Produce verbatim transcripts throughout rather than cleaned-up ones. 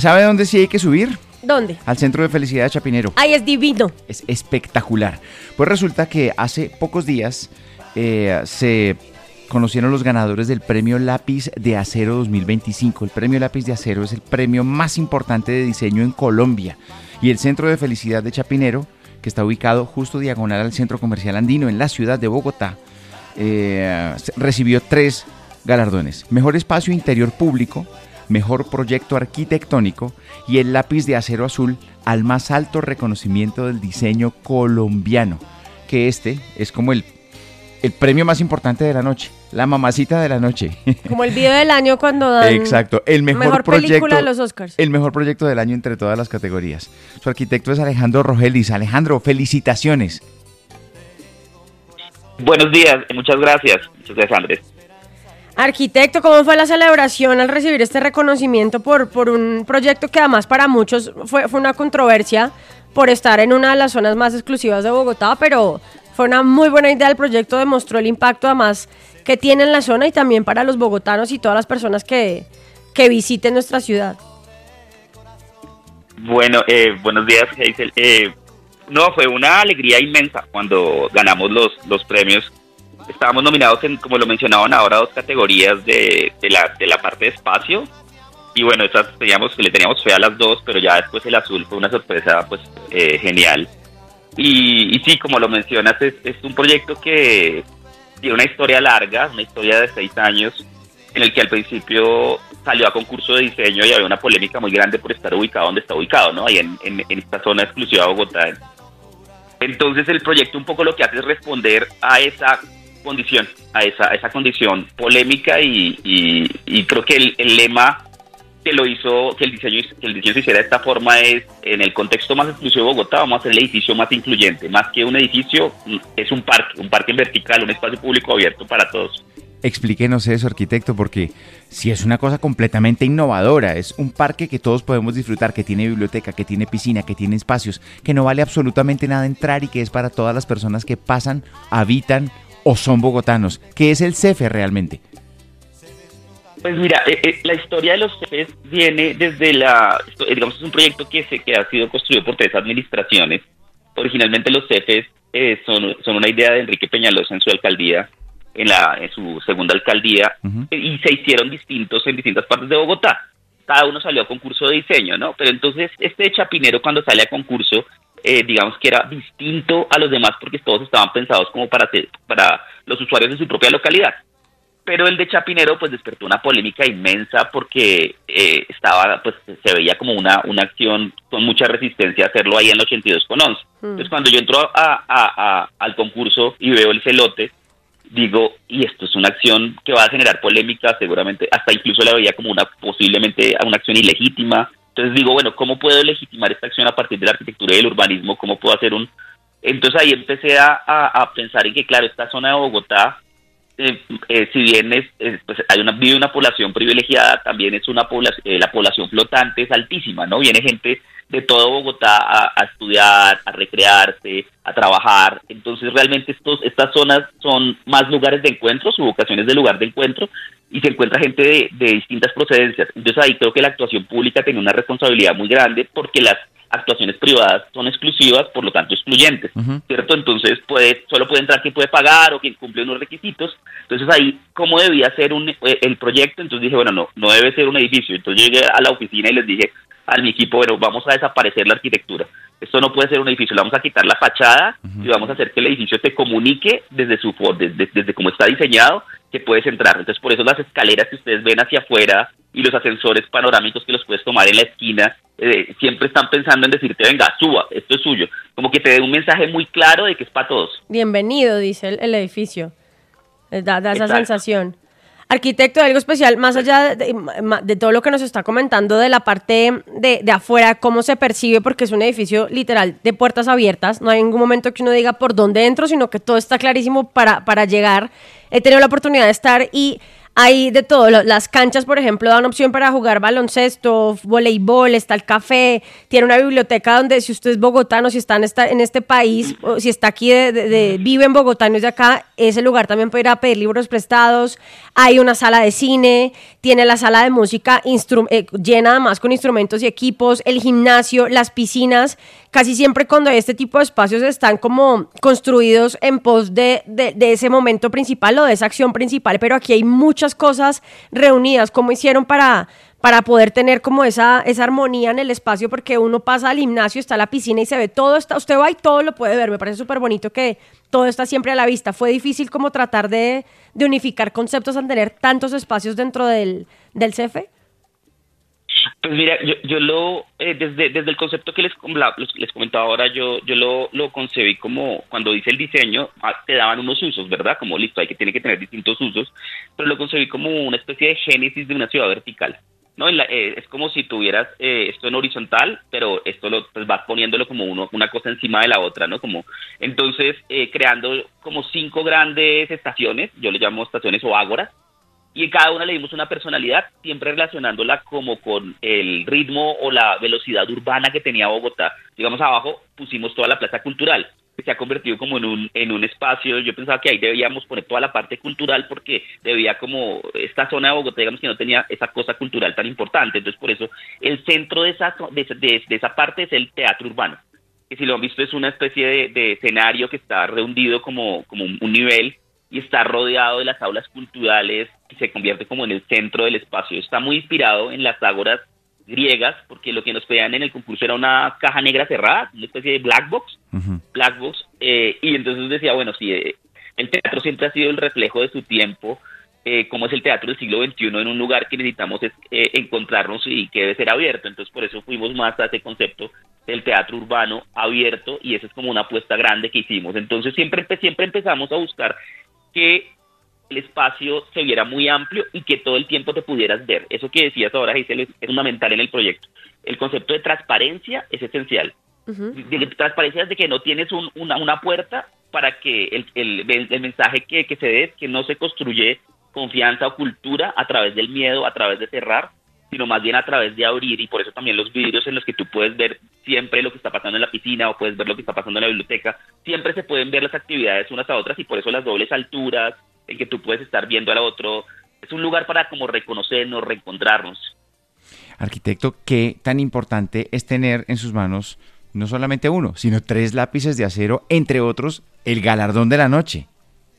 ¿Sabe dónde sí hay que subir? ¿Dónde? Al Centro de Felicidad de Chapinero. Ay, es divino. Es espectacular. Pues resulta que hace pocos días eh, se conocieron los ganadores del Premio Lápiz de Acero dos mil veinticinco. El Premio Lápiz de Acero es el premio más importante de diseño en Colombia. Y el Centro de Felicidad de Chapinero, que está ubicado justo diagonal al Centro Comercial Andino en la ciudad de Bogotá, eh, recibió tres galardones. Mejor espacio interior público, mejor proyecto arquitectónico y el lápiz de acero azul al más alto reconocimiento del diseño colombiano, que este es como el, el premio más importante de la noche, la mamacita de la noche. Como el video del año cuando dan Exacto, el mejor, mejor proyecto, película de los Oscars. El mejor proyecto del año entre todas las categorías. Su arquitecto es Alejandro Rogelis. Alejandro, felicitaciones. Buenos días, muchas gracias. Muchas gracias, Andrés. Arquitecto, ¿cómo fue la celebración al recibir este reconocimiento por, por un proyecto que además para muchos fue, fue una controversia por estar en una de las zonas más exclusivas de Bogotá, pero fue una muy buena idea el proyecto, demostró el impacto además que tiene en la zona y también para los bogotanos y todas las personas que, que visiten nuestra ciudad? Bueno, eh, buenos días, Hazel. Eh, no, fue una alegría inmensa cuando ganamos los, los premios. Estábamos nominados en, como lo mencionaban ahora, dos categorías de, de, la, de la parte de espacio. Y bueno, esas teníamos, le teníamos fe a las dos, pero ya después el azul fue una sorpresa pues eh, genial. Y, y sí, como lo mencionas, es, es un proyecto que tiene una historia larga, una historia de seis años, en el que al principio salió a concurso de diseño y había una polémica muy grande por estar ubicado donde está ubicado, ¿no? Ahí en, en, en esta zona exclusiva de Bogotá. Entonces el proyecto un poco lo que hace es responder a esa condición, a esa, a esa condición polémica y, y, y creo que el, el lema que lo hizo, que el diseño que el diseño se hiciera de esta forma es, en el contexto más exclusivo de Bogotá, vamos a hacer el edificio más incluyente, más que un edificio, es un parque, un parque en vertical, un espacio público abierto para todos. Explíquenos eso, arquitecto, porque si es una cosa completamente innovadora, es un parque que todos podemos disfrutar, que tiene biblioteca, que tiene piscina, que tiene espacios, que no vale absolutamente nada entrar y que es para todas las personas que pasan, habitan o son bogotanos. ¿Qué es el CEFE realmente? Pues mira, eh, eh, la historia de los CEFEs viene desde la, digamos, es un proyecto que, se, que ha sido construido por tres administraciones. Originalmente los CEFEs eh, son, son una idea de Enrique Peñalosa en su alcaldía, en, la, en su segunda alcaldía, uh-huh. y se hicieron distintos en distintas partes de Bogotá. Cada uno salió a concurso de diseño, ¿no? Pero entonces este de Chapinero, cuando sale a concurso, eh, digamos que era distinto a los demás porque todos estaban pensados como para, hacer, para los usuarios de su propia localidad. Pero el de Chapinero pues despertó una polémica inmensa porque eh, estaba, pues se veía como una, una acción con mucha resistencia a hacerlo ahí en el ochenta y dos con once. Mm. Entonces cuando yo entro a, a, a, al concurso y veo el celote, digo, y esto es una acción que va a generar polémica, seguramente, hasta incluso la veía como una posiblemente una acción ilegítima. Entonces digo, bueno, ¿cómo puedo legitimar esta acción a partir de la arquitectura y del urbanismo? ¿Cómo puedo hacer un...? Entonces ahí empecé a, a, a pensar en que, claro, esta zona de Bogotá, Eh, eh, si bien es, es pues hay una vive una población privilegiada, también es una población, eh, la población flotante es altísima, ¿no? Viene gente de todo Bogotá a, a estudiar, a recrearse, a trabajar. Entonces realmente estos estas zonas son más lugares de encuentro, su vocación es de lugar de encuentro, y se encuentra gente de, de distintas procedencias. Entonces ahí creo que la actuación pública tiene una responsabilidad muy grande porque las actuaciones privadas son exclusivas, por lo tanto excluyentes, uh-huh. ¿cierto? Entonces puede solo puede entrar quien puede pagar o quien cumple unos requisitos. Entonces ahí, ¿cómo debía ser un, el proyecto? Entonces dije, bueno, no, no debe ser un edificio. Entonces llegué a la oficina y les dije a mi equipo, bueno, vamos a desaparecer la arquitectura. Esto no puede ser un edificio, le vamos a quitar la fachada uh-huh. y vamos a hacer que el edificio te comunique desde su desde, desde cómo está diseñado, que puedes entrar. Entonces por eso las escaleras que ustedes ven hacia afuera y los ascensores panorámicos que los puedes tomar en la esquina, eh, siempre están pensando en decirte, venga, suba, esto es suyo. Como que te dé un mensaje muy claro de que es para todos. Bienvenido, dice el, el edificio. Da, da esa Exacto. sensación. Arquitecto, algo especial, más allá de, de todo lo que nos está comentando de la parte de, de afuera, cómo se percibe, porque es un edificio literal de puertas abiertas, no hay ningún momento que uno diga por dónde entro, sino que todo está clarísimo para, para llegar. He tenido la oportunidad de estar y Hay de todo. Lo- Las canchas, por ejemplo, dan opción para jugar baloncesto, voleibol, está el café, tiene una biblioteca donde si usted es bogotano, si está en, esta, en este país, o si está aquí, de, de- de- vive en Bogotá, no es de acá, ese lugar también puede ir a pedir libros prestados. Hay una sala de cine, tiene la sala de música instru- eh, llena además con instrumentos y equipos, el gimnasio, las piscinas. Casi siempre cuando este tipo de espacios están como construidos en pos de, de, de ese momento principal o de esa acción principal, pero aquí hay muchas cosas reunidas. ¿Cómo hicieron para, para poder tener como esa, esa armonía en el espacio? Porque uno pasa al gimnasio, está la piscina y se ve todo, está, usted va y todo lo puede ver. Me parece súper bonito que todo está siempre a la vista. Fue difícil como tratar de, de unificar conceptos al tener tantos espacios dentro del, del C F. Pues mira, yo, yo lo, eh, desde, desde el concepto que les, com- la- los- les comentaba ahora, yo, yo lo, lo concebí como, cuando dice el diseño, ah, te daban unos usos, ¿verdad? Como listo, hay que, tiene que tener distintos usos, pero lo concebí como una especie de génesis de una ciudad vertical, ¿no? En la- eh, es como si tuvieras eh, esto en horizontal, pero esto lo pues vas poniéndolo como uno, una cosa encima de la otra, ¿no? Como, entonces, eh, creando como cinco grandes estaciones, yo le llamo estaciones o ágoras, y en cada una le dimos una personalidad, siempre relacionándola como con el ritmo o la velocidad urbana que tenía Bogotá. Digamos, abajo pusimos toda la plaza cultural, que se ha convertido como en un, en un espacio. Yo pensaba que ahí debíamos poner toda la parte cultural porque debía como esta zona de Bogotá, digamos que no tenía esa cosa cultural tan importante. Entonces, por eso, el centro de esa, de, de, de esa parte es el teatro urbano, que si lo han visto es una especie de, de escenario que está rehundido como, como un, un nivel, y está rodeado de las aulas culturales y se convierte como en el centro del espacio. Está muy inspirado en las ágoras griegas, porque lo que nos pedían en el concurso era una caja negra cerrada, una especie de black box, Ujú. black box, eh, y entonces decía, bueno, si eh, el teatro siempre ha sido el reflejo de su tiempo, eh, como es el teatro del siglo veintiuno en un lugar que necesitamos es, eh, encontrarnos y que debe ser abierto. Entonces por eso fuimos más a ese concepto del teatro urbano abierto, y esa es como una apuesta grande que hicimos. Entonces siempre, empe- siempre empezamos a buscar que el espacio se viera muy amplio y que todo el tiempo te pudieras ver. Eso que decías ahora, Giselle, es es fundamental en el proyecto. El concepto de transparencia es esencial. Ujú. De, de transparencia es de que no tienes un- una, una puerta para que el, el, el mensaje que, que se dé es que no se construye confianza o cultura a través del miedo, a través de cerrar, sino más bien a través de abrir. Y por eso también los vidrios en los que tú puedes ver siempre lo que está pasando en la piscina o puedes ver lo que está pasando en la biblioteca, siempre se pueden ver las actividades unas a otras, y por eso las dobles alturas, en que tú puedes estar viendo al otro. Es un lugar para como reconocernos, reencontrarnos. Arquitecto, ¿qué tan importante es tener en sus manos no solamente uno, sino tres lápices de acero, entre otros, el galardón de la noche?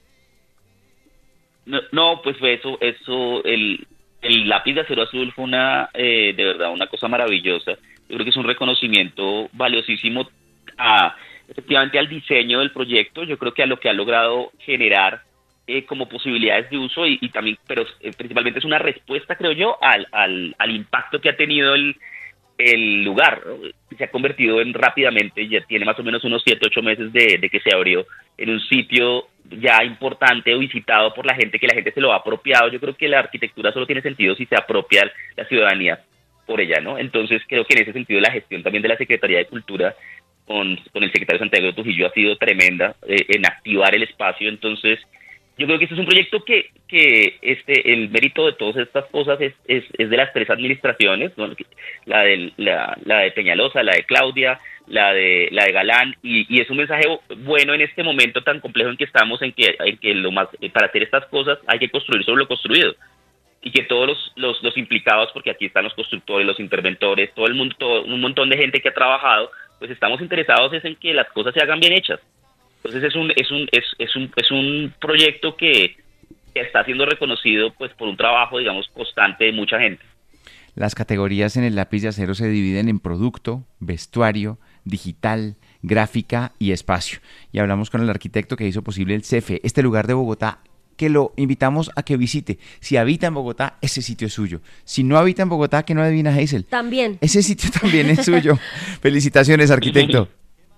No, no, pues fue eso, eso, el, el lápiz de acero azul fue una, eh, de verdad, una cosa maravillosa. Yo creo que es un reconocimiento valiosísimo a, efectivamente, al diseño del proyecto. Yo creo que a lo que ha logrado generar eh, como posibilidades de uso, y, y también, pero eh, principalmente es una respuesta, creo yo, al, al, al impacto que ha tenido el, el lugar, ¿no? Se ha convertido en rápidamente, ya tiene más o menos unos siete, ocho meses de, de que se abrió, en un sitio ya importante o visitado por la gente, que la gente se lo ha apropiado. Yo creo que la arquitectura solo tiene sentido si se apropia la ciudadanía por ella, ¿no? Entonces creo que en ese sentido la gestión también de la Secretaría de Cultura con, con el secretario Santiago de Trujillo ha sido tremenda eh, en activar el espacio. Entonces yo creo que este es un proyecto que, que este, el mérito de todas estas cosas es, es, es de las tres administraciones, ¿no? la, de, la, la de Peñalosa, la de Claudia, la de la de Galán, y, y es un mensaje bueno en este momento tan complejo en que estamos, en que, en que lo más, para hacer estas cosas hay que construir sobre lo construido, y que todos los, los, los implicados, porque aquí están los constructores, los interventores, todo el mundo, todo, un montón de gente que ha trabajado, pues estamos interesados es en que las cosas se hagan bien hechas. Entonces es un es un es, es un es un proyecto que, que está siendo reconocido pues por un trabajo, digamos, constante de mucha gente. Las categorías en el lápiz de acero se dividen en producto, vestuario, digital, gráfica y espacio. Y hablamos con el arquitecto que hizo posible el C F, este lugar de Bogotá, que lo invitamos a que visite. Si habita en Bogotá, ese sitio es suyo. Si no habita en Bogotá, que no adivina Hazel. También. Ese sitio también es suyo. Felicitaciones, arquitecto.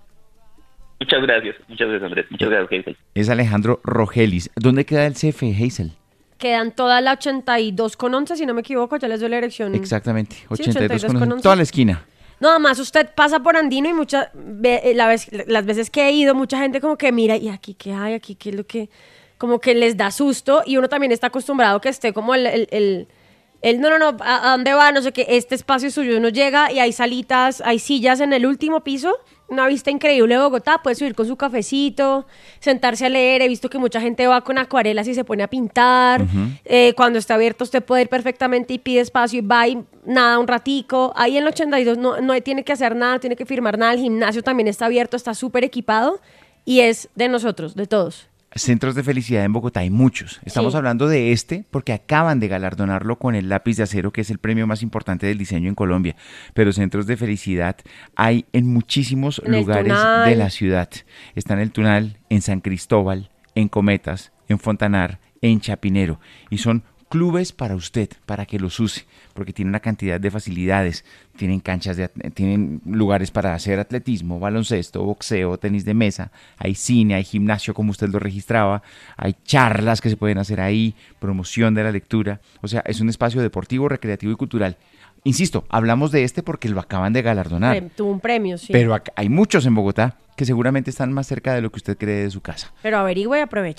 Muchas gracias, muchas gracias, Andrés. Muchas gracias, Hazel. Es Alejandro Rogelis. ¿Dónde queda el C F, Hazel? Quedan toda la ochenta y dos con once, si no me equivoco, ya les doy la dirección. Exactamente, Sí, ochenta y dos con con once. toda la esquina. No, además usted pasa por Andino y mucha, ve- la vez, las veces que he ido, mucha gente como que mira, ¿y aquí qué hay? ¿Aquí qué es lo que...? como que les da susto y uno también está acostumbrado que esté como el... el, el el, no, no, no, ¿a, a dónde va? No sé qué, este espacio es suyo, uno llega y hay salitas, hay sillas en el último piso, una vista increíble de Bogotá, puede subir con su cafecito, sentarse a leer, he visto que mucha gente va con acuarelas y se pone a pintar, uh-huh. eh, cuando está abierto usted puede ir perfectamente y pide espacio y va y nada un ratico, ahí en el ochenta y dos no, no tiene que hacer nada, no tiene que firmar nada, el gimnasio también está abierto, está súper equipado y es de nosotros, de todos. Centros de felicidad en Bogotá hay muchos. Estamos sí. hablando de este porque acaban de galardonarlo con el Lápiz de Acero, que es el premio más importante del diseño en Colombia. Pero centros de felicidad hay en muchísimos en lugares de la ciudad. Está en el Tunal, en San Cristóbal, en Cometas, en Fontanar, en Chapinero. Y son clubes para usted, para que los use, porque tienen una cantidad de facilidades, tienen canchas, de, tienen lugares para hacer atletismo, baloncesto, boxeo, tenis de mesa, hay cine, hay gimnasio como usted lo registraba, hay charlas que se pueden hacer ahí, promoción de la lectura, o sea, es un espacio deportivo, recreativo y cultural. Insisto, hablamos de este porque lo acaban de galardonar. Tuvo un premio, sí. Pero hay muchos en Bogotá que seguramente están más cerca de lo que usted cree de su casa. Pero averigüe y aproveche.